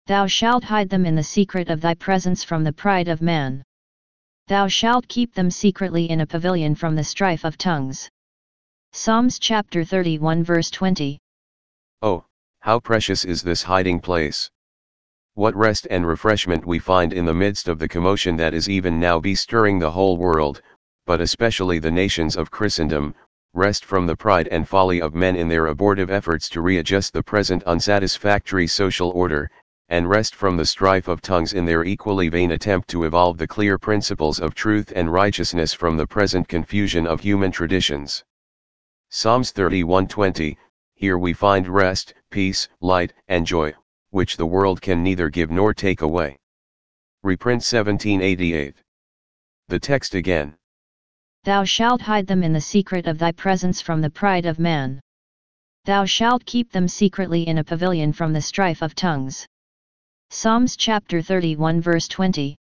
Thou shalt hide them in the secret of thy presence from the pride of man. Thou shalt keep them secretly in a pavilion from the strife of tongues. Psalms chapter 31 verse 20. Oh, how precious is this hiding place! What rest and refreshment we find in the midst of the commotion that is even now bestirring the whole world, but especially the nations of Christendom, rest from the pride and folly of men in their abortive efforts to readjust the present unsatisfactory social order, and rest from the strife of tongues in their equally vain attempt to evolve the clear principles of truth and righteousness from the present confusion of human traditions. Psalms 31:20, here we find rest, peace, light, and joy, which the world can neither give nor take away. Reprint 1788. The text again. Thou shalt hide them in the secret of thy presence from the pride of man. Thou shalt keep them secretly in a pavilion from the strife of tongues. Psalms chapter 31 verse 20.